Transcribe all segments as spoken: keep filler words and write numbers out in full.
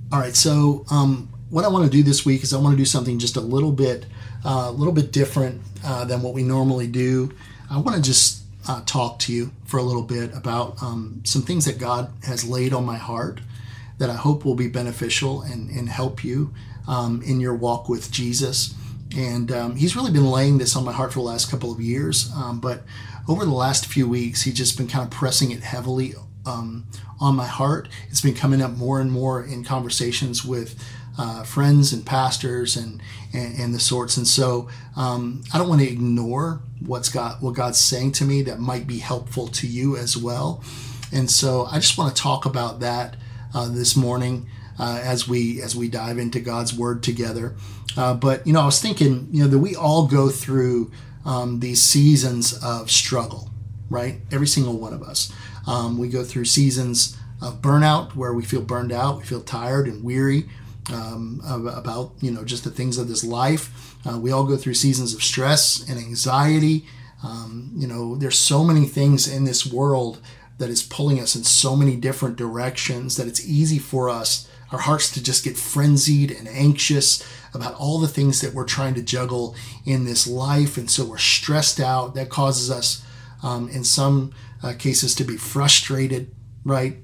All right, so um, what I want to do this week is I want to do something just a little bit, uh, a little bit different uh, than what we normally do. I want to just uh, talk to you for a little bit about um, some things that God has laid on my heart that I hope will be beneficial and, and help you um, in your walk with Jesus. And um, He's really been laying this on my heart for the last couple of years, um, but over the last few weeks, He's just been kind of pressing it heavily um, on my heart. It's been coming up more and more in conversations with uh, friends and pastors and, and and the sorts. And so um, I don't want to ignore what's got what God's saying to me that might be helpful to you as well. And so I just want to talk about that uh, this morning uh, as we as we dive into God's Word together. Uh, but you know, I was thinking, you know, that we all go through um, these seasons of struggle, right? Every single one of us. Um, we go through seasons of burnout where we feel burned out, we feel tired and weary um, about, you know, just the things of this life. Uh, we all go through seasons of stress and anxiety. Um, you know, there's so many things in this world that is pulling us in so many different directions that it's easy for us, our hearts to just get frenzied and anxious about all the things that we're trying to juggle in this life. And so we're stressed out. That causes us um, in some uh, cases to be frustrated, right?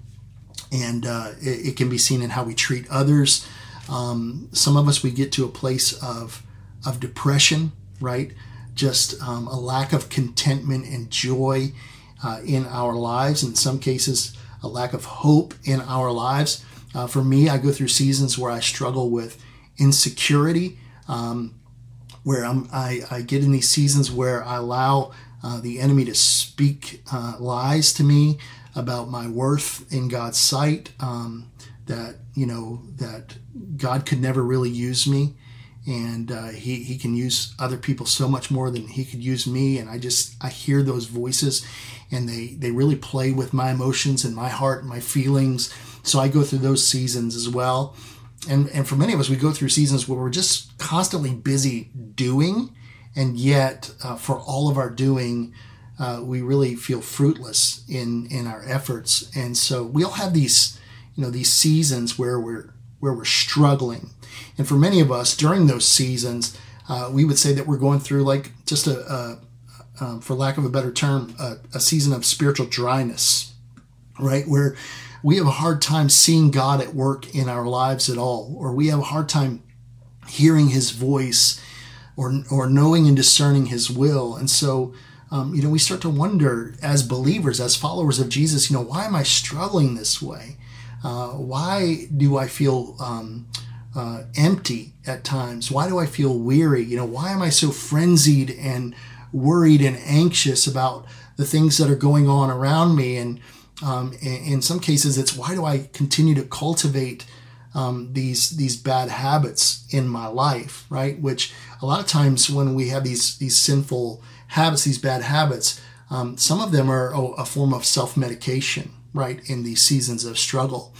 And uh, it, it can be seen in how we treat others. Um, some of us, we get to a place of, of depression, right? Just um, a lack of contentment and joy uh, in our lives. In some cases, a lack of hope in our lives. Uh, for me, I go through seasons where I struggle with insecurity, um, where I'm, I, I get in these seasons where I allow uh, the enemy to speak uh, lies to me about my worth in God's sight, um, that, you know, that God could never really use me, and uh, he, he can use other people so much more than he could use me. And I just, I hear those voices, and they, they really play with my emotions and my heart and my feelings. So I go through those seasons as well. And and for many of us, we go through seasons where we're just constantly busy doing, and yet uh, for all of our doing, uh, we really feel fruitless in in our efforts. And so we all have these, you know, these seasons where we're where we're struggling. And for many of us, during those seasons, uh, we would say that we're going through like just a, a um, for lack of a better term, a, a season of spiritual dryness, right? Where we have a hard time seeing God at work in our lives at all, or we have a hard time hearing His voice, or or knowing and discerning His will. And so, um, you know, we start to wonder as believers, as followers of Jesus, you know, why am I struggling this way? Uh, why do I feel um, uh, empty at times? Why do I feel weary? You know, why am I so frenzied and worried and anxious about the things that are going on around me? And Um, in, in some cases, it's why do I continue to cultivate um, these these bad habits in my life, right? Which a lot of times when we have these these sinful habits, these bad habits, um, some of them are a, a form of self-medication, right? In these seasons of struggle.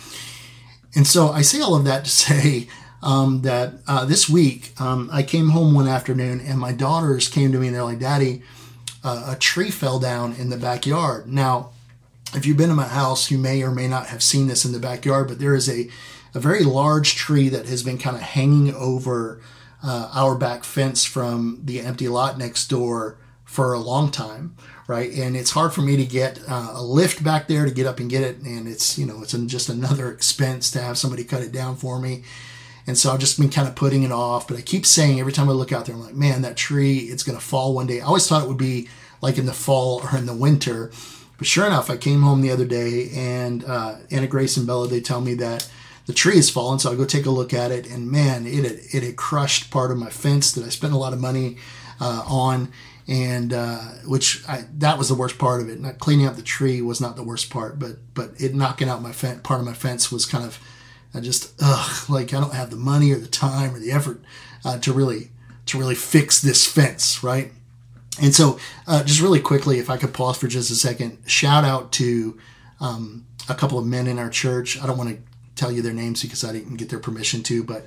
And so I say all of that to say um, that uh, this week um, I came home one afternoon and my daughters came to me and they're like, "Daddy, uh, a tree fell down in the backyard." Now, if you've been to my house, you may or may not have seen this in the backyard, but there is a, a very large tree that has been kind of hanging over uh, our back fence from the empty lot next door for a long time, right? And it's hard for me to get uh, a lift back there to get up and get it. And it's, you know, it's just another expense to have somebody cut it down for me. And so I've just been kind of putting it off, but I keep saying every time I look out there, I'm like, man, that tree, it's going to fall one day. I always thought it would be like in the fall or in the winter. But sure enough, I came home the other day, and uh, Anna Grace and Bella, they tell me that the tree has fallen. So I go take a look at it, and man, it had, it had crushed part of my fence that I spent a lot of money uh, on, and uh, which I, that was the worst part of it. Not cleaning up the tree was not the worst part, but but it knocking out my fence, part of my fence was kind of I just ugh, like I don't have the money or the time or the effort uh, to really to really fix this fence, right? And so uh, just really quickly, if I could pause for just a second, shout out to um, a couple of men in our church. I don't want to tell you their names because I didn't get their permission to, but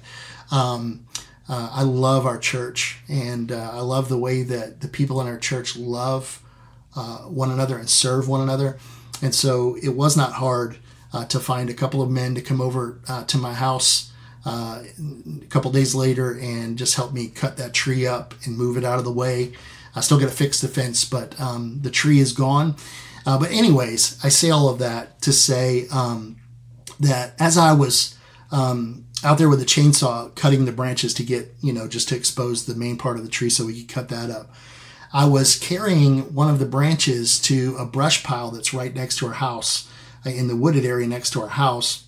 um, uh, I love our church, and uh, I love the way that the people in our church love uh, one another and serve one another. And so it was not hard uh, to find a couple of men to come over uh, to my house uh, a couple days later and just help me cut that tree up and move it out of the way. I still got to fix the fence, but um, the tree is gone. Uh, but anyways, I say all of that to say um, that as I was um, out there with a chainsaw cutting the branches to get, you know, just to expose the main part of the tree so we could cut that up, I was carrying one of the branches to a brush pile that's right next to our house, in the wooded area next to our house.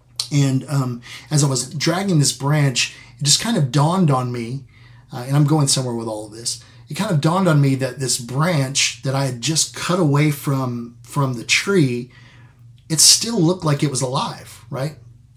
And um, as I was dragging this branch, it just kind of dawned on me, uh, and I'm going somewhere with all of this, it kind of dawned on me that this branch that I had just cut away from from the tree, it still looked like it was alive, right?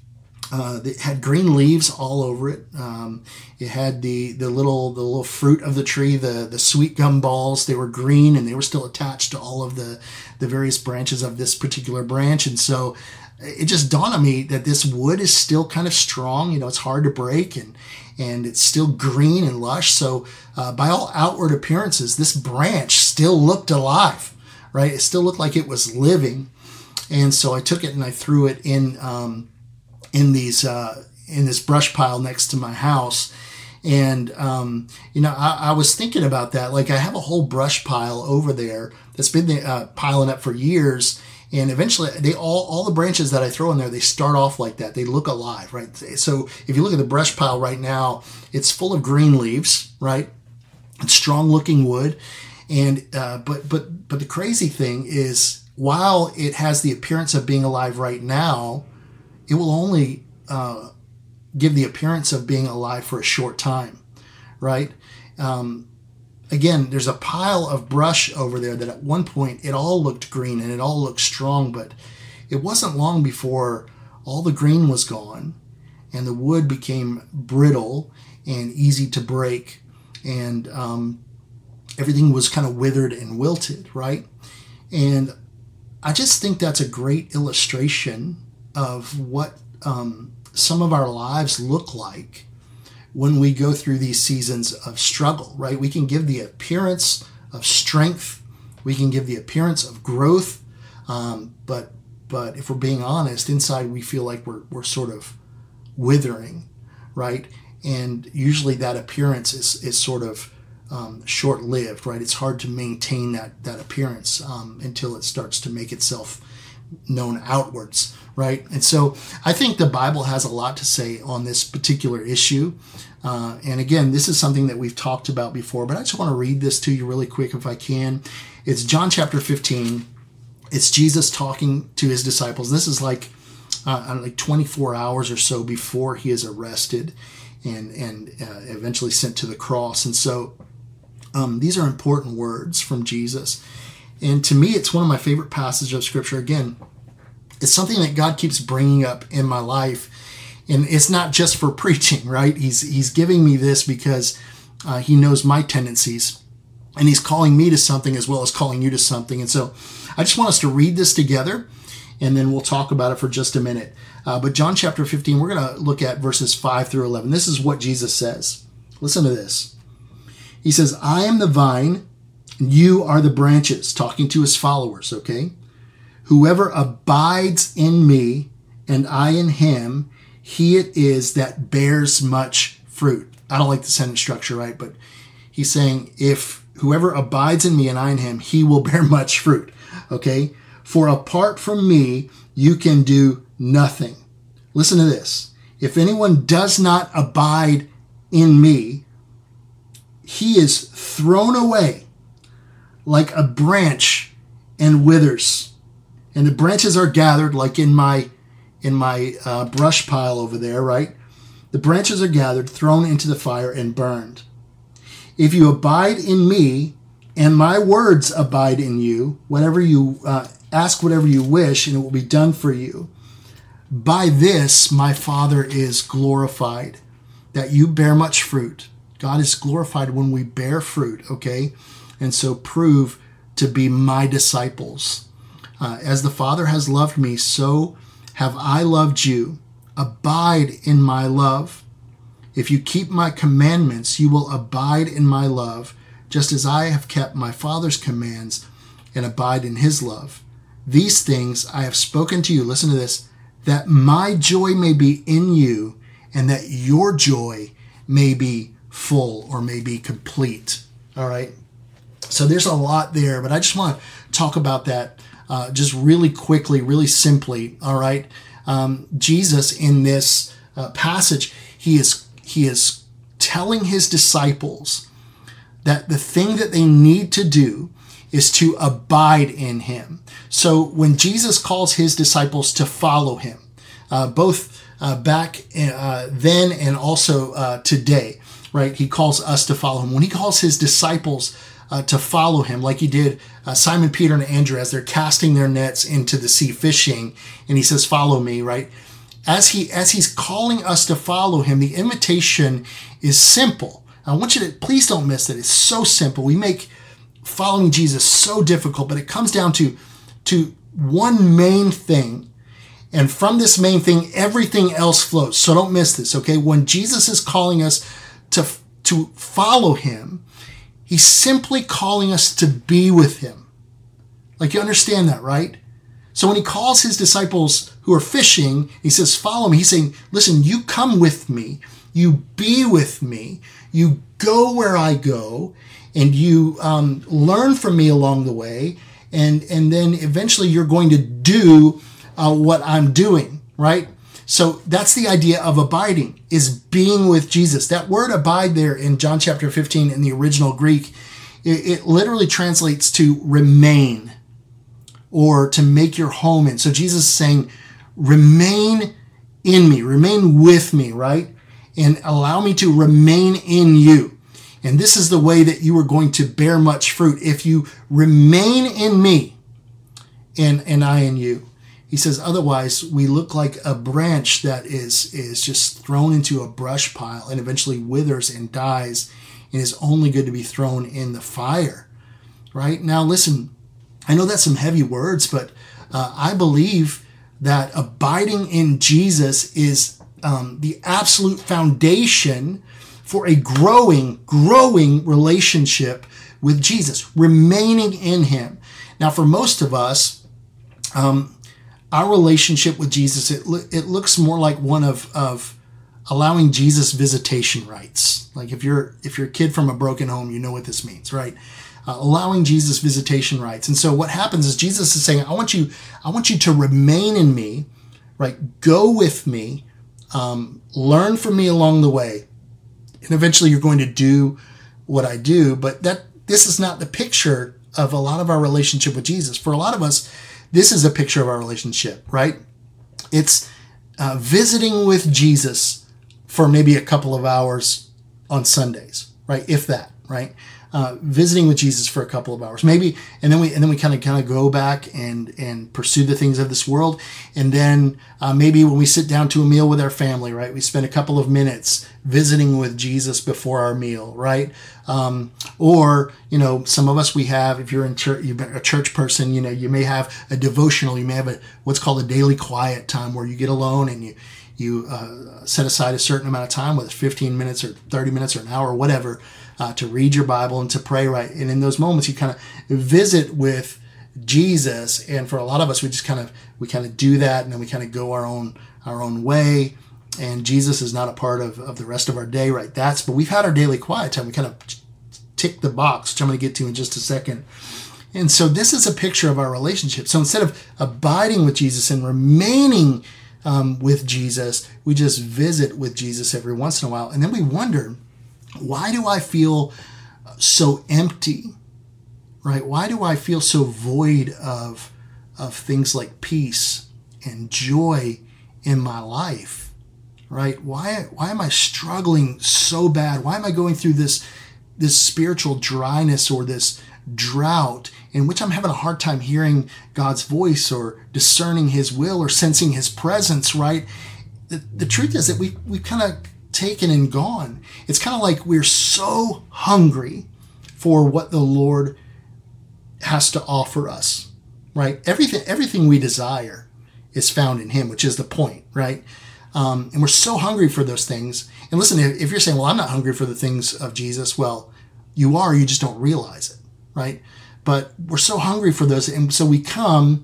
Uh, it had green leaves all over it. Um, it had the the little the little fruit of the tree, the the sweet gum balls. They were green and they were still attached to all of the the various branches of this particular branch. And so it just dawned on me that this wood is still kind of strong. You know, it's hard to break, and and it's still green and lush. So uh, by all outward appearances, this branch still looked alive, right? It still looked like it was living. And so I took it and I threw it in um, in these uh, in this brush pile next to my house. And um, you know, I, I was thinking about that. Like, I have a whole brush pile over there that's been uh, piling up for years. And eventually, they all all the branches that I throw in there, they start off like that. They look alive, right? So if you look at the brush pile right now, it's full of green leaves, right? It's strong-looking wood, and uh, but but but the crazy thing is, while it has the appearance of being alive right now, it will only uh, give the appearance of being alive for a short time, right? Um, Again, there's a pile of brush over there that at one point it all looked green and it all looked strong, but it wasn't long before all the green was gone and the wood became brittle and easy to break, and um, everything was kind of withered and wilted, right? And I just think that's a great illustration of what um, some of our lives look like when we go through these seasons of struggle, right? We can give the appearance of strength. We can give the appearance of growth. Um, but but if we're being honest, inside we feel like we're we're sort of withering, right? And usually that appearance is, is sort of um, short-lived, right? It's hard to maintain that, that appearance um, until it starts to make itself known outwards, right? And so I think the Bible has a lot to say on this particular issue. Uh, and again, this is something that we've talked about before, but I just want to read this to you really quick if I can. It's John chapter fifteen. It's Jesus talking to his disciples. This is like uh, like twenty-four hours or so before he is arrested and, and uh, eventually sent to the cross. And so um, these are important words from Jesus. And to me, it's one of my favorite passages of Scripture. Again, it's something that God keeps bringing up in my life. And it's not just for preaching, right? He's he's giving me this because uh, he knows my tendencies. And he's calling me to something as well as calling you to something. And so I just want us to read this together, and then we'll talk about it for just a minute. Uh, but John chapter fifteen, we're going to look at verses five through eleven. This is what Jesus says. Listen to this. He says, I am the vine, you are the branches, talking to his followers, okay? Whoever abides in me and I in him, he it is that bears much fruit. I don't like the sentence structure, right? But he's saying, if whoever abides in me and I in him, he will bear much fruit, okay? For apart from me, you can do nothing. Listen to this. If anyone does not abide in me, he is thrown away like a branch and withers. And the branches are gathered, like in my in my uh, brush pile over there, right? The branches are gathered, thrown into the fire, and burned. If you abide in me, and my words abide in you, whatever you uh, ask, whatever you wish, and it will be done for you. By this, my Father is glorified, that you bear much fruit. God is glorified when we bear fruit, okay? And so prove to be my disciples. Uh, as the Father has loved me, so have I loved you. Abide in my love. If you keep my commandments, you will abide in my love, just as I have kept my Father's commands and abide in his love. These things I have spoken to you, listen to this, that my joy may be in you and that your joy may be full or may be complete. All right. So there's a lot there, but I just want to talk about that uh, just really quickly, really simply. All right. Um, Jesus in this uh, passage, he is, he is telling his disciples that the thing that they need to do is to abide in him. So when Jesus calls his disciples to follow him, uh, both uh, back uh, then and also uh, today, right? He calls us to follow him. When he calls his disciples uh, to follow him, like he did uh, Simon, Peter, and Andrew as they're casting their nets into the sea fishing, and he says, "Follow me," right? As he as he's calling us to follow him, the invitation is simple. I want you to please don't miss it. It's so simple. We make following Jesus so difficult, but it comes down to to one main thing. And from this main thing, everything else flows. So don't miss this, okay? When Jesus is calling us to, to follow him, he's simply calling us to be with him. Like, you understand that, right? So when he calls his disciples who are fishing, he says, follow me. He's saying, listen, you come with me. You be with me. You go where I go. And you um, learn from me along the way. And, and then eventually you're going to do Uh, what I'm doing, right? So that's the idea of abiding, is being with Jesus. That word abide there in John chapter fifteen in the original Greek, it, it literally translates to remain or to make your home in. So Jesus is saying, remain in me, remain with me, right? And allow me to remain in you. And this is the way that you are going to bear much fruit. If you remain in me and, and I in you. He says, otherwise, we look like a branch that is, is just thrown into a brush pile and eventually withers and dies and is only good to be thrown in the fire. Right? Now, listen, I know that's some heavy words, but uh, I believe that abiding in Jesus is um, the absolute foundation for a growing, growing relationship with Jesus, remaining in him. Now, for most of us, um, our relationship with Jesus, it it looks more like one of, of allowing Jesus visitation rights. Like if you're if you're a kid from a broken home, you know what this means, right? Uh, allowing Jesus visitation rights. And so what happens is Jesus is saying, I want you, I want you to remain in me, right? Go with me, um, learn from me along the way, and eventually you're going to do what I do. But that this is not the picture of a lot of our relationship with Jesus. For a lot of us, this is a picture of our relationship, right? It's uh, visiting with Jesus for maybe a couple of hours on Sundays, right? If that, right? Uh, visiting with Jesus for a couple of hours, maybe, and then we and then we kind of kind of go back and and pursue the things of this world, and then uh, maybe when we sit down to a meal with our family, right, we spend a couple of minutes visiting with Jesus before our meal, right? Um, or you know, some of us we have, if you're in church, you've been a church person, you know, you may have a devotional, you may have a what's called a daily quiet time where you get alone and you you uh, set aside a certain amount of time, whether it's fifteen minutes or thirty minutes or an hour or whatever. Uh, to read your Bible and to pray, right? And in those moments, you kind of visit with Jesus. And for a lot of us, we just kind of we kind of do that, and then we kind of go our own our own way. And Jesus is not a part of, of the rest of our day, right? That's but we've had our daily quiet time. We kind of tick the box, which I'm going to get to in just a second. And so this is a picture of our relationship. So instead of abiding with Jesus and remaining um, with Jesus, we just visit with Jesus every once in a while, and then we wonder, why do I feel so empty, right? Why do I feel so void of, of things like peace and joy in my life, right? Why, why am I struggling so bad? Why am I going through this, this spiritual dryness or this drought in which I'm having a hard time hearing God's voice or discerning his will or sensing his presence, right? The, the truth is that we, we kind of taken and gone. It's kind of like we're so hungry for what the Lord has to offer us, right? Everything, everything we desire is found in him, which is the point, right? Um, and we're so hungry for those things. And listen, if you're saying, well, I'm not hungry for the things of Jesus, well, you are, you just don't realize it, right? But we're so hungry for those. And so we come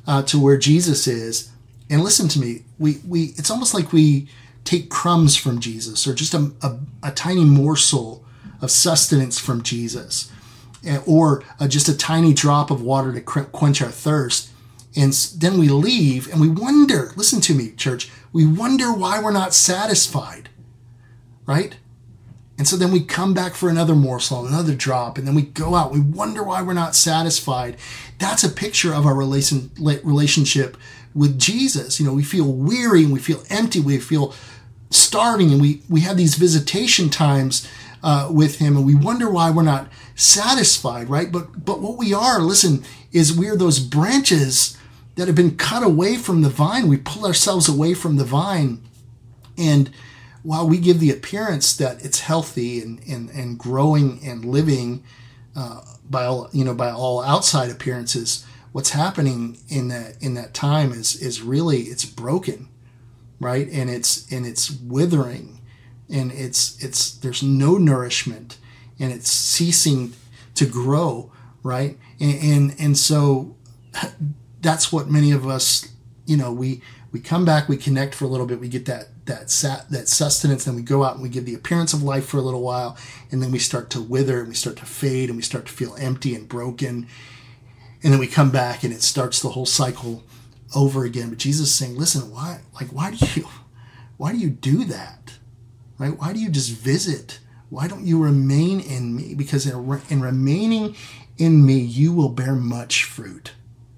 uh, to where Jesus is. And listen to me, we, we it's almost like we take crumbs from Jesus, or just a, a, a tiny morsel of sustenance from Jesus, or uh, just a tiny drop of water to quench our thirst. And then we leave and we wonder, listen to me, church, we wonder why we're not satisfied, right? And so then we come back for another morsel, another drop, and then we go out. We wonder why we're not satisfied. That's a picture of our relation, relationship with Jesus. You know, we feel weary and we feel empty. We feel starving, and we, we have these visitation times uh, with him, and we wonder why we're not satisfied, right? But but what we are, listen, is we're those branches that have been cut away from the vine. We pull ourselves away from the vine, and while we give the appearance that it's healthy and, and, and growing and living uh, by all, you know, by all outside appearances, what's happening in that in that time is is really, it's broken, right? And it's and it's withering, and it's it's there's no nourishment, and it's ceasing to grow, right? And and, and so that's what many of us, you know, we we come back, we connect for a little bit, we get that that sat, that sustenance, then we go out and we give the appearance of life for a little while, and then we start to wither and we start to fade and we start to feel empty and broken, and then we come back and it starts the whole cycle over again. But Jesus is saying, listen, why like why do you why do you do that, right? Why do you just visit? Why don't you remain in me? Because in, in remaining in me, you will bear much fruit,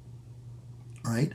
right?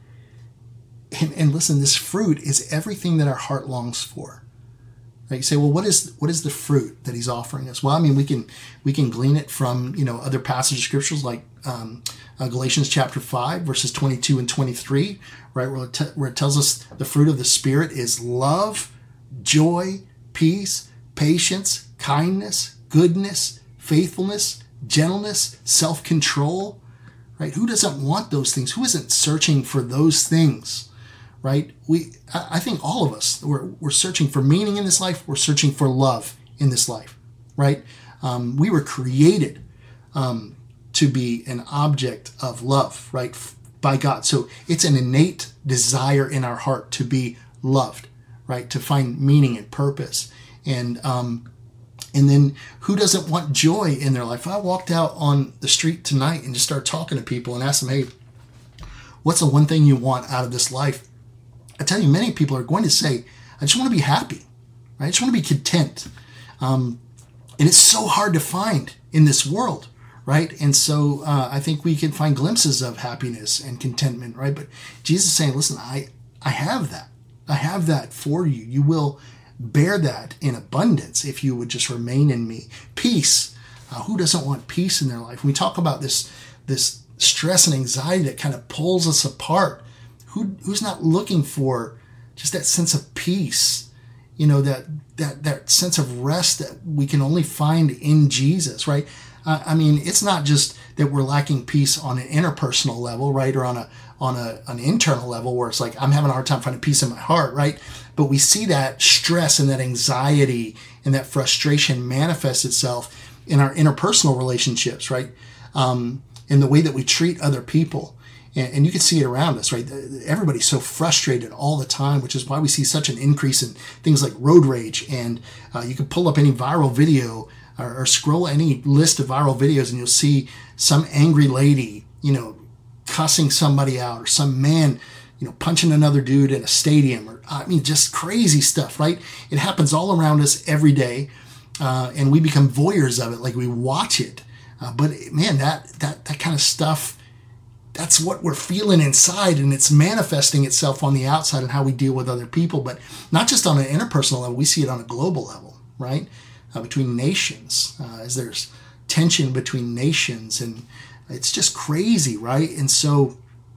And, and listen, this fruit is everything that our heart longs for. Right? You say, well, what is what is the fruit that he's offering us? Well, I mean, we can we can glean it from, you know, other passages of scriptures like um, uh, Galatians chapter five, verses twenty-two and twenty-three, right, where it, te- where it tells us the fruit of the Spirit is love, joy, peace, patience, kindness, goodness, faithfulness, gentleness, self-control. Right? Who doesn't want those things? Who isn't searching for those things? Right? We, I think all of us, we're, we're searching for meaning in this life. We're searching for love in this life, right? Um, we were created um, to be an object of love, right? By God. So it's an innate desire in our heart to be loved, right? To find meaning and purpose. And, um, and then who doesn't want joy in their life? If I walked out on the street tonight and just started talking to people and asked them, hey, what's the one thing you want out of this life? I tell you, many people are going to say, I just want to be happy, right? I just want to be content. Um, and it's so hard to find in this world, right? And so uh, I think we can find glimpses of happiness and contentment, right? But Jesus is saying, listen, I, I have that. I have that for you. You will bear that in abundance if you would just remain in me. Peace. Uh, who doesn't want peace in their life? When we talk about this, this stress and anxiety that kind of pulls us apart, Who who's not looking for just that sense of peace, you know, that that that sense of rest that we can only find in Jesus, right? Uh, I mean, it's not just that we're lacking peace on an interpersonal level, right, or on a on a an internal level where it's like I'm having a hard time finding peace in my heart, right? But we see that stress and that anxiety and that frustration manifest itself in our interpersonal relationships, right? Um, in the way that we treat other people. And you can see it around us, right? Everybody's so frustrated all the time, which is why we see such an increase in things like road rage. And uh, you can pull up any viral video or, or scroll any list of viral videos and you'll see some angry lady, you know, cussing somebody out, or some man, you know, punching another dude in a stadium, or I mean, just crazy stuff, right? It happens all around us every day. Uh, and we become voyeurs of it, like we watch it. Uh, but man, that, that, that kind of stuff, that's what we're feeling inside, and it's manifesting itself on the outside and how we deal with other people, but not just on an interpersonal level. We see it on a global level, right? Uh, between nations, uh, as there's tension between nations, and it's just crazy, right? And so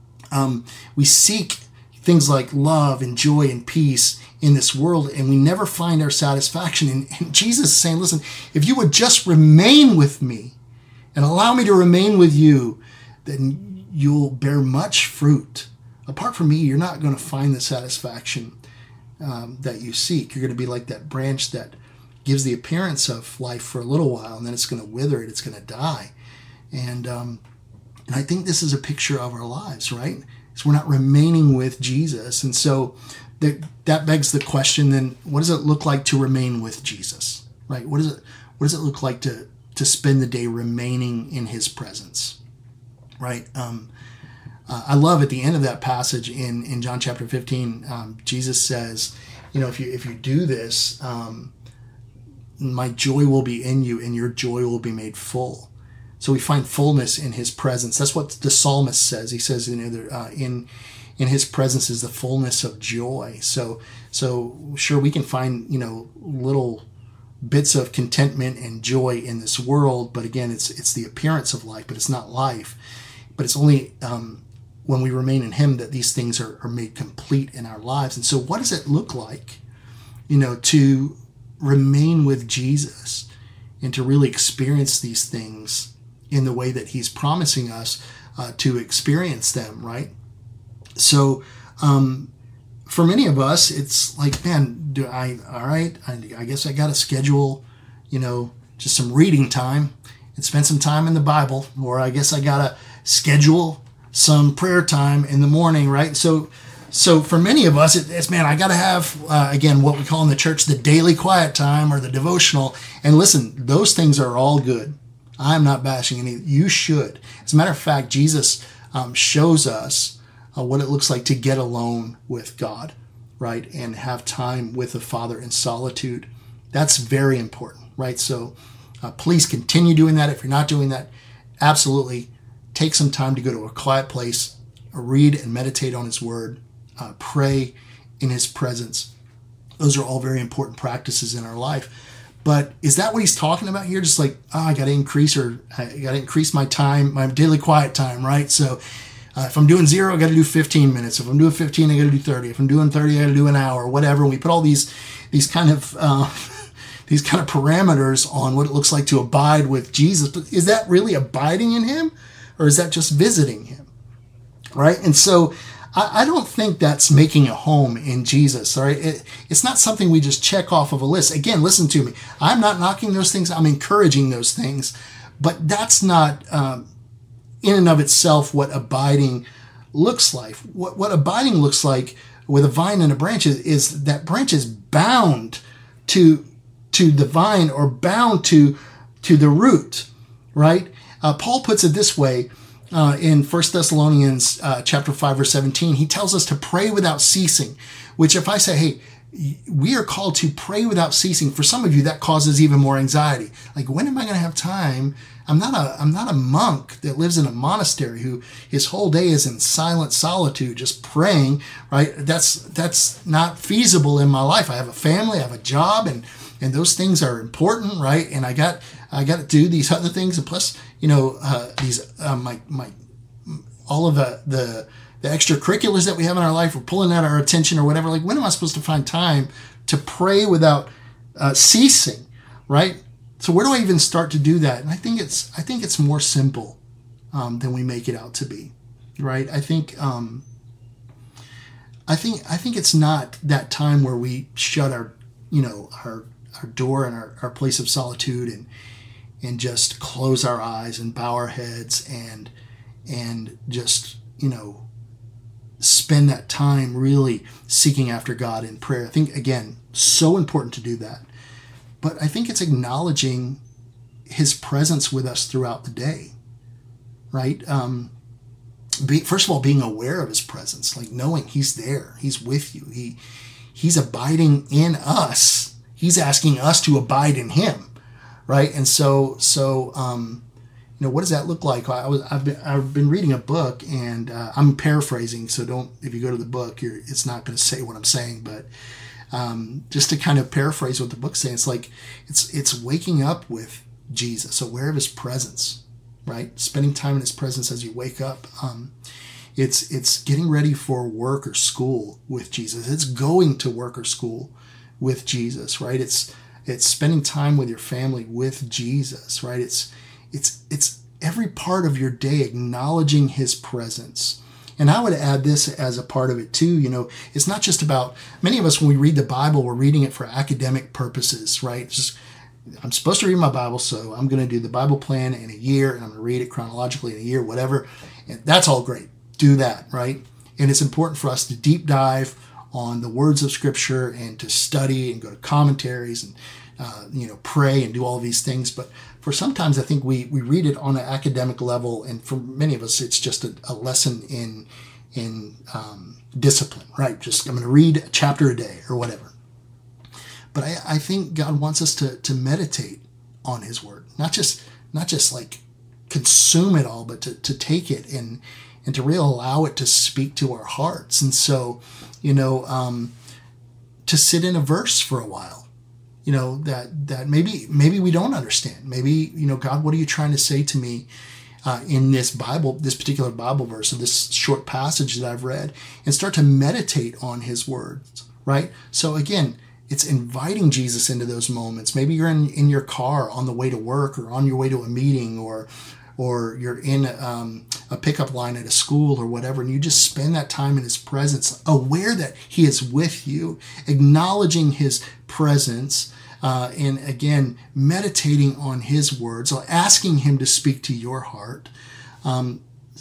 um, we seek things like love and joy and peace in this world, and we never find our satisfaction. And, and Jesus is saying, listen, if you would just remain with me and allow me to remain with you, then you'll bear much fruit. Apart from me, you're not going to find the satisfaction um, that you seek. You're going to be like that branch that gives the appearance of life for a little while, and then it's going to wither it. It's going to die. And um, and I think this is a picture of our lives, right? is we're not remaining with Jesus. And so that that begs the question, then what does it look like to remain with Jesus, right? What does it what does it look like to to spend the day remaining in his presence, right? Um, uh, I love at the end of that passage in, in John chapter fifteen, um, Jesus says, you know, if you if you do this, um, my joy will be in you and your joy will be made full. So we find fullness in his presence. That's what the psalmist says. He says, you know, uh, in in his presence is the fullness of joy. So so sure, we can find, you know, little bits of contentment and joy in this world, but again, it's it's the appearance of life, but it's not life. But it's only um, when we remain in him that these things are, are made complete in our lives. And so what does it look like, you know, to remain with Jesus and to really experience these things in the way that he's promising us uh, to experience them, right? So um, for many of us, it's like, man, do I, all right, I, I guess I got to schedule, you know, just some reading time and spend some time in the Bible, or I guess I got to schedule some prayer time in the morning, right? So So for many of us, it, it's, man, I got to have, uh, again, what we call in the church the daily quiet time or the devotional. And listen, those things are all good. I'm not bashing any. You should. As a matter of fact, Jesus um, shows us uh, what it looks like to get alone with God, right? And have time with the Father in solitude. That's very important, right? So uh, please continue doing that. If you're not doing that, absolutely take some time to go to a quiet place, read and meditate on his word. Uh, pray in his presence. Those are all very important practices in our life. But is that what he's talking about here? Just like, oh, I got to increase or I got to increase my time, my daily quiet time, right? So uh, if I'm doing zero, I got to do fifteen minutes. If I'm doing fifteen, I got to do thirty. If I'm doing thirty, I got to do an hour, whatever. And we put all these these kind of uh, these kind of parameters on what it looks like to abide with Jesus. But is that really abiding in him, or is that just visiting him, right? And so I don't think that's making a home in Jesus. All right, it, it's not something we just check off of a list. Again, listen to me. I'm not knocking those things. I'm encouraging those things, but that's not um, in and of itself what abiding looks like. What what abiding looks like with a vine and a branch is, is that branch is bound to to the vine or bound to to the root. Right? Uh, Paul puts it this way. Uh, in First Thessalonians uh, chapter five, verse seventeen, he tells us to pray without ceasing, which if I say, hey, we are called to pray without ceasing, for some of you, that causes even more anxiety. Like, when am I going to have time? I'm not a, I'm not a monk that lives in a monastery who his whole day is in silent solitude, just praying, right? That's, that's not feasible in my life. I have a family, I have a job, and, and those things are important, right? And I got, I got to do these other things. And plus, you know, uh, these, uh, my, my, all of the, the, the extracurriculars that we have in our life, we're pulling out our attention or whatever. Like, when am I supposed to find time to pray without uh, ceasing, right? So where do I even start to do that? And I think it's, I think it's more simple um, than we make it out to be, right? I think, um, I think, I think it's not that time where we shut our, you know, our, our door and our, our place of solitude and, and just close our eyes and bow our heads and, and just, you know, spend that time really seeking after God in prayer. I think, again, so important to do that. But I think it's acknowledging his presence with us throughout the day, right? Um, be, first of all, being aware of his presence, like knowing he's there, he's with you, he he's abiding in us. He's asking us to abide in him, right? And so, so um, you know, what does that look like? I was, I've been, I've been reading a book, and uh, I'm paraphrasing, so don't. If you go to the book, you're, it's not going to say what I'm saying, but. Um, just to kind of paraphrase what the book's saying, it's like it's it's waking up with Jesus, aware of his presence, right? Spending time in his presence as you wake up. Um, it's it's getting ready for work or school with Jesus. It's going to work or school with Jesus, right? It's it's spending time with your family with Jesus, right? It's it's it's every part of your day acknowledging his presence. And I would add this as a part of it too. You know, it's not just about, many of us, when we read the Bible, we're reading it for academic purposes, right? It's just, I'm supposed to read my Bible, so I'm going to do the Bible plan in a year, and I'm going to read it chronologically in a year, whatever. And that's all great. Do that, right? And it's important for us to deep dive on the words of Scripture and to study and go to commentaries and, uh, you know, pray and do all these things. But for sometimes I think we, we read it on an academic level, and for many of us, it's just a, a lesson in, in um, discipline, right? Just, I'm going to read a chapter a day or whatever. But I, I think God wants us to, to meditate on his word, not just, not just like consume it all, but to, to take it and, and to really allow it to speak to our hearts. And so, you know, um, to sit in a verse for a while, you know, that, that maybe, maybe we don't understand. Maybe, you know, God, what are you trying to say to me uh, in this Bible, this particular Bible verse, or this short passage that I've read, and start to meditate on his words, right? So again, it's inviting Jesus into those moments. Maybe you're in, in your car on the way to work, or on your way to a meeting, or or you're in um, a pickup line at a school or whatever, and you just spend that time in his presence, aware that he is with you, acknowledging his presence, uh, and again, meditating on his words, or asking him to speak to your heart. Um,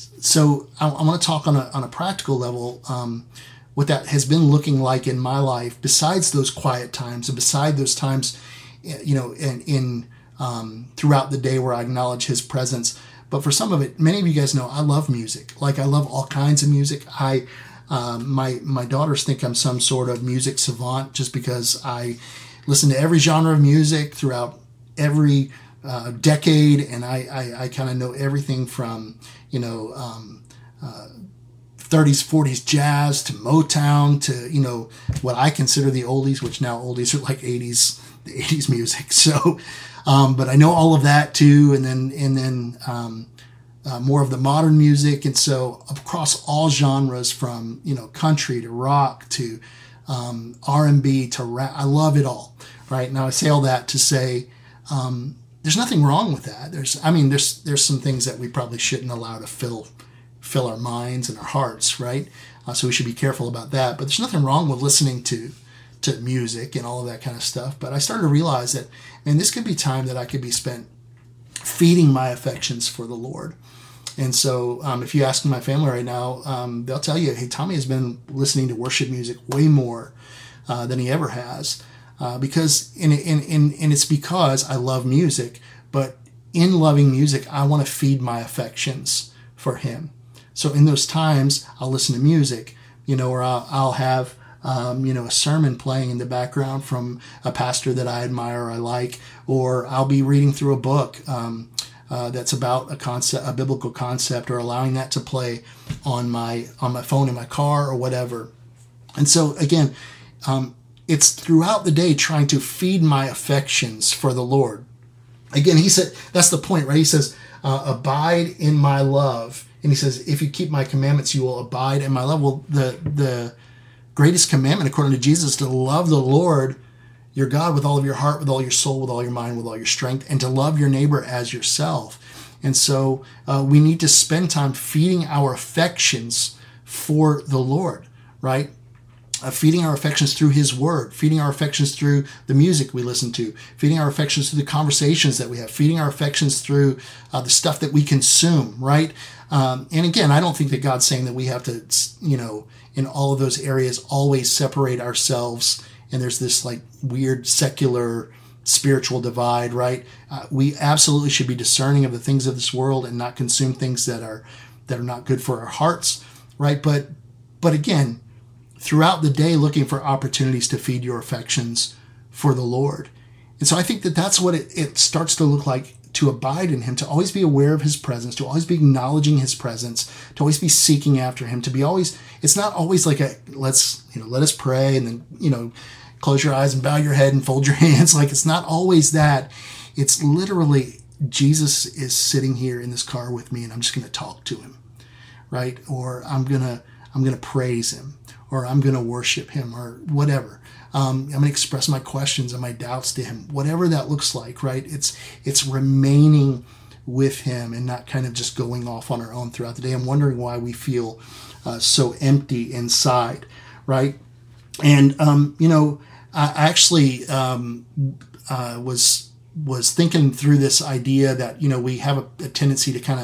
so I, I want to talk on a, on a practical level, um, what that has been looking like in my life, besides those quiet times and beside those times, you know, in, in um, throughout the day where I acknowledge his presence. But for some of it, many of you guys know I love music. Like, I love all kinds of music. I, um, my my daughters think I'm some sort of music savant just because I listen to every genre of music throughout every uh, decade, and I I, I kind of know everything from, you know, um, uh, thirties, forties jazz to Motown to, you know, what I consider the oldies, which now oldies are like eighties, the eighties music. So, um, but I know all of that too. And then, and then, um, uh, more of the modern music. And so across all genres, from, you know, country to rock to, um, R and B to rap, I love it all. Right now, I say all that to say, um, there's nothing wrong with that. There's, I mean, there's, there's some things that we probably shouldn't allow to fill fill our minds and our hearts, right? Uh, so we should be careful about that. But there's nothing wrong with listening to to music and all of that kind of stuff. But I started to realize that, man, this could be time that I could be spent feeding my affections for the Lord. And so um, if you ask my family right now, um, they'll tell you, hey, Tommy has been listening to worship music way more uh, than he ever has. Uh, because, in, in, in, and it's because I love music, but in loving music, I want to feed my affections for him. So in those times, I'll listen to music, you know, or I'll, I'll have, um, you know, a sermon playing in the background from a pastor that I admire or I like, or I'll be reading through a book um, uh, that's about a concept, a biblical concept, or allowing that to play on my on my phone in my car or whatever. And so again, um, it's throughout the day trying to feed my affections for the Lord. Again, he said, that's the point, right? He says, uh, abide in my love. And he says, if you keep my commandments, you will abide in my love. Well, the, the greatest commandment, according to Jesus, is to love the Lord, your God, with all of your heart, with all your soul, with all your mind, with all your strength, and to love your neighbor as yourself. And so uh, we need to spend time feeding our affections for the Lord, right? Uh, feeding our affections through his word, feeding our affections through the music we listen to, feeding our affections through the conversations that we have, feeding our affections through uh, the stuff that we consume, right? Um, and again, I don't think that God's saying that we have to, you know, in all of those areas, always separate ourselves. And there's this like weird secular spiritual divide, right? Uh, we absolutely should be discerning of the things of this world and not consume things that are, that are not good for our hearts, right? But, but again, throughout the day, looking for opportunities to feed your affections for the Lord. And so I think that that's what it, it starts to look like, to abide in him, to always be aware of his presence, to always be acknowledging his presence, to always be seeking after him, to be always, it's not always like a, let's, you know, let us pray and then, you know, close your eyes and bow your head and fold your hands. Like, it's not always that. It's literally, Jesus is sitting here in this car with me and I'm just going to talk to him, right? Or I'm going to, I'm going to praise him, or I'm going to worship him, or whatever. Um, I'm going to express my questions and my doubts to him, whatever that looks like, right? It's it's remaining with him and not kind of just going off on our own throughout the day. I'm wondering why we feel uh, so empty inside, right? And, um, you know, I actually um, uh, was was thinking through this idea that, you know, we have a, a tendency to kind of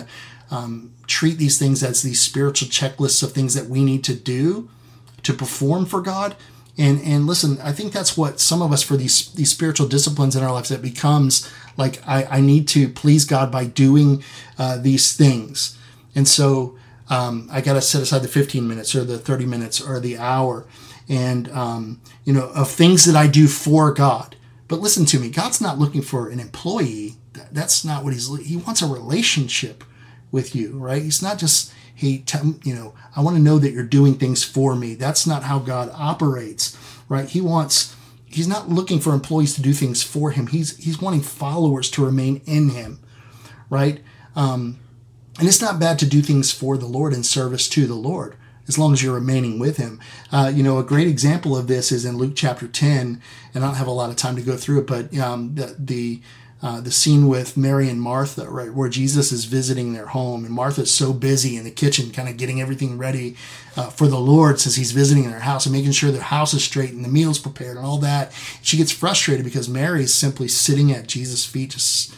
um, treat these things as these spiritual checklists of things that we need to do to perform for God. And and listen, I think that's what some of us, for these these spiritual disciplines in our lives, it becomes like, I, I need to please God by doing uh, these things. And so um, I got to set aside the fifteen minutes or the thirty minutes or the hour and, um, you know, of things that I do for God. But listen to me, God's not looking for an employee. That's not what he's, he wants a relationship with you, right? He's not just, hey, you know, I want to know that you're doing things for me. That's not how God operates, right? He wants, he's not looking for employees to do things for him. He's, he's wanting followers to remain in him, right? Um, and it's not bad to do things for the Lord in service to the Lord, as long as you're remaining with him. Uh, you know, a great example of this is in Luke chapter ten, and I don't have a lot of time to go through it, but um, the, the Uh, the scene with Mary and Martha, right, where Jesus is visiting their home, and Martha's so busy in the kitchen, kind of getting everything ready uh, for the Lord, since he's visiting in their house, and making sure their house is straight and the meal's prepared and all that. She gets frustrated because Mary is simply sitting at Jesus' feet, just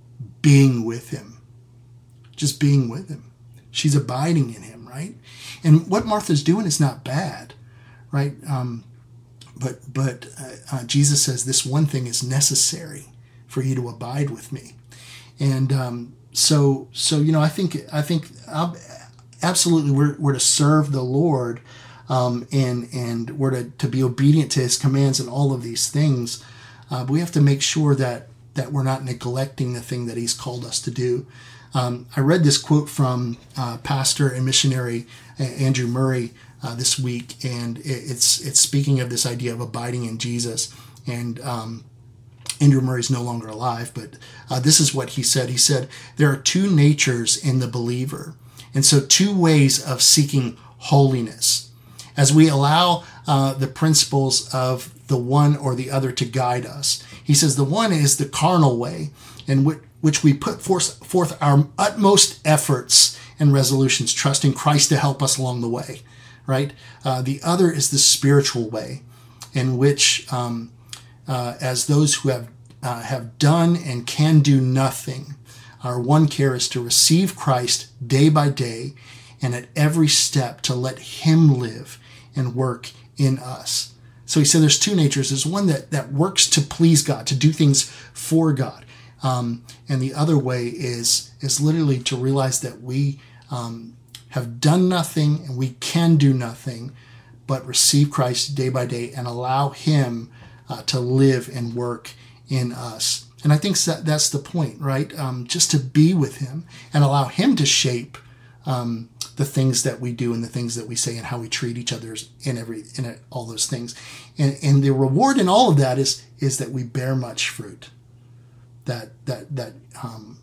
being with him, just being with him. She's abiding in him, right? And what Martha's doing is not bad, right? Um, but but uh, uh, Jesus says this one thing is necessary for you to abide with me. And um, so, so you know, I think, I think absolutely we're, we're to serve the Lord um, and, and we're to, to be obedient to his commands and all of these things. Uh, but we have to make sure that, that we're not neglecting the thing that he's called us to do. Um, I read this quote from uh, pastor and missionary Andrew Murray uh, this week, and it's, it's speaking of this idea of abiding in Jesus. And, um, Andrew Murray's no longer alive, but uh, this is what he said. He said, there are two natures in the believer, and so two ways of seeking holiness. As we allow uh, the principles of the one or the other to guide us, he says the one is the carnal way, in which, which we put forth, forth our utmost efforts and resolutions, trusting Christ to help us along the way, right? Uh, the other is the spiritual way, in which um, Uh, as those who have uh, have done and can do nothing, our one care is to receive Christ day by day, and at every step to let him live and work in us. So he said there's two natures. There's one that, that works to please God, to do things for God. Um, and the other way is, is literally to realize that we um, have done nothing and we can do nothing, but receive Christ day by day and allow him Uh, to live and work in us. And I think that that's the point, right? Um, just to be with him and allow him to shape um, the things that we do and the things that we say and how we treat each other in every in it, all those things. And and the reward in all of that is is that we bear much fruit. That that that um,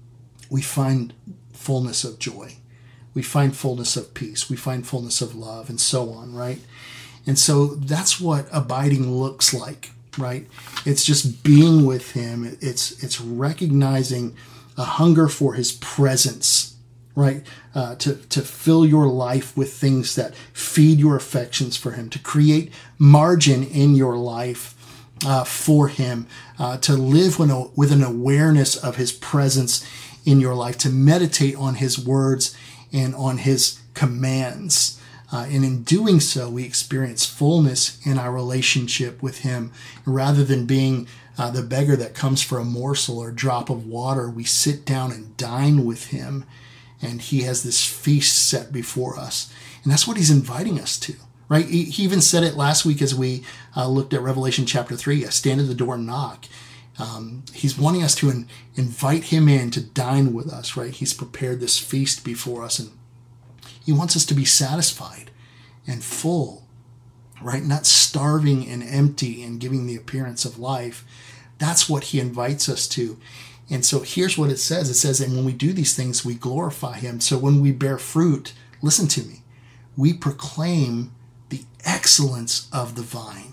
we find fullness of joy. We find fullness of peace. We find fullness of love, and so on, right? And so that's what abiding looks like, right? It's just being with him. It's it's recognizing a hunger for his presence, right? Uh, to, to fill your life with things that feed your affections for him, to create margin in your life uh, for him, uh, to live with, a, with an awareness of his presence in your life, to meditate on his words and on his commands. Uh, and in doing so, we experience fullness in our relationship with him. Rather than being uh, the beggar that comes for a morsel or a drop of water, we sit down and dine with him, and he has this feast set before us. And that's what he's inviting us to, right? He, he even said it last week as we uh, looked at Revelation chapter three, stand at the door and knock. Um, he's wanting us to in, invite him in to dine with us, right? He's prepared this feast before us, and he wants us to be satisfied and full, right? Not starving and empty and giving the appearance of life. That's what he invites us to. And so here's what it says. It says, and when we do these things, we glorify him. So when we bear fruit, listen to me, we proclaim the excellence of the vine.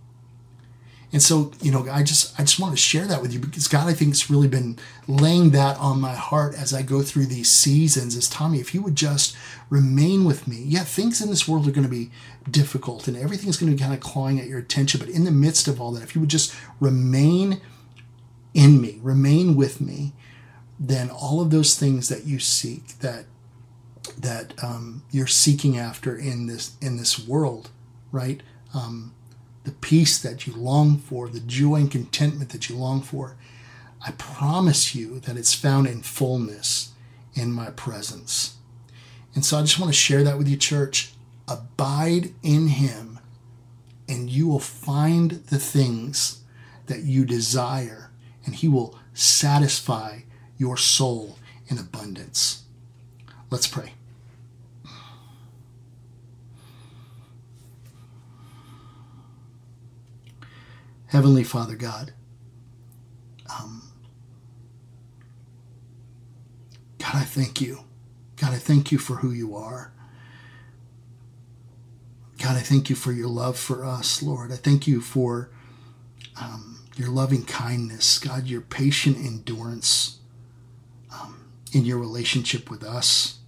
And so, you know, I just I just want to share that with you because God, I think, has really been laying that on my heart as I go through these seasons. As Tommy, if you would just remain with me. Yeah, things in this world are going to be difficult and everything's going to be kind of clawing at your attention. But in the midst of all that, if you would just remain in me, remain with me, then all of those things that you seek, that that um, you're seeking after in this in this world, right? Um, the peace that you long for, the joy and contentment that you long for, I promise you that it's found in fullness in my presence. And so I just want to share that with you, church. Abide in him, and you will find the things that you desire, and he will satisfy your soul in abundance. Let's pray. Heavenly Father God, um, God, I thank you. God, I thank you for who you are. God, I thank you for your love for us, Lord. I thank you for um, your loving kindness, God, your patient endurance um, in your relationship with us.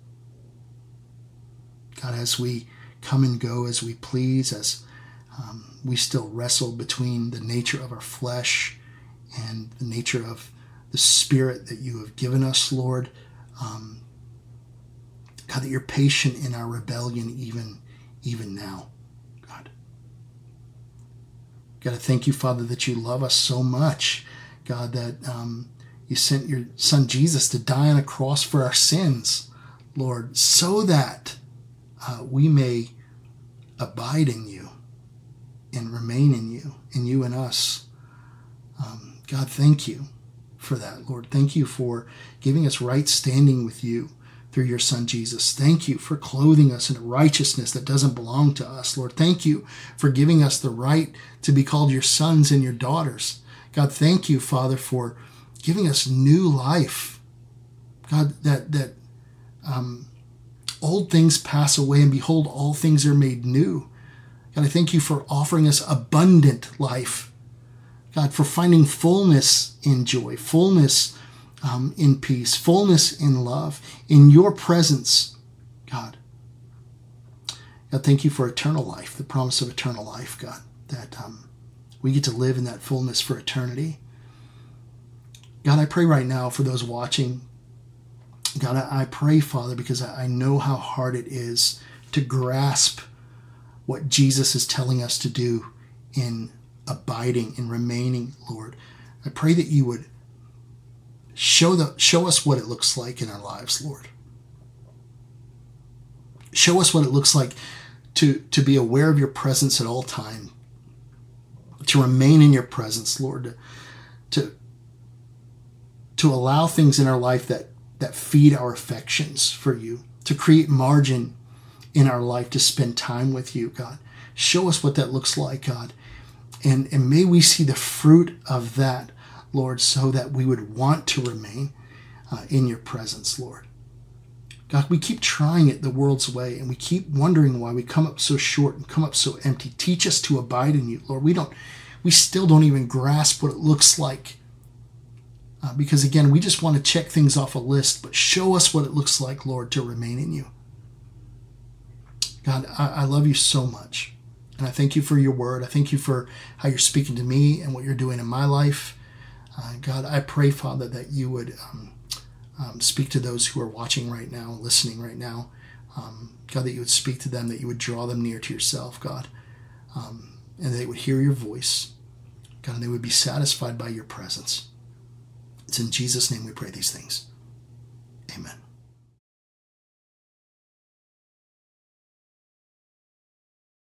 God, as we come and go as we please, as um, we still wrestle between the nature of our flesh and the nature of the Spirit that you have given us, Lord. Um, God, that you're patient in our rebellion even, even now, God. God, I thank you, Father, that you love us so much, God, that um, you sent your Son Jesus to die on a cross for our sins, Lord, so that uh, we may abide in you and remain in you, in you and us. Um, God, thank you for that, Lord. Thank you for giving us right standing with you through your Son, Jesus. Thank you for clothing us in a righteousness that doesn't belong to us, Lord. Thank you for giving us the right to be called your sons and your daughters. God, thank you, Father, for giving us new life. God, that, that um, old things pass away, and behold, all things are made new. God, I thank you for offering us abundant life. God, for finding fullness in joy, fullness um, in peace, fullness in love, in your presence, God. God, thank you for eternal life, the promise of eternal life, God, that um, we get to live in that fullness for eternity. God, I pray right now for those watching. God, I, I pray, Father, because I, I know how hard it is to grasp what Jesus is telling us to do in abiding and remaining, Lord. I pray that you would show the show us what it looks like in our lives, Lord. Show us what it looks like to, to be aware of your presence at all time, to remain in your presence, Lord, to, to allow things in our life that, that feed our affections for you, to create margin in our life to spend time with you, God. Show us what that looks like, God. And, and may we see the fruit of that, Lord, so that we would want to remain uh, in your presence, Lord. God, we keep trying it the world's way, and we keep wondering why we come up so short and come up so empty. Teach us to abide in you, Lord. We don't, we still don't even grasp what it looks like. Uh, because again, we just want to check things off a list, but show us what it looks like, Lord, to remain in you. God, I, I love you so much. And I thank you for your word. I thank you for how you're speaking to me and what you're doing in my life. Uh, God, I pray, Father, that you would um, um, speak to those who are watching right now, listening right now. Um, God, that you would speak to them, that you would draw them near to yourself, God, um, and they would hear your voice. God, and they would be satisfied by your presence. It's in Jesus' name we pray these things. Amen.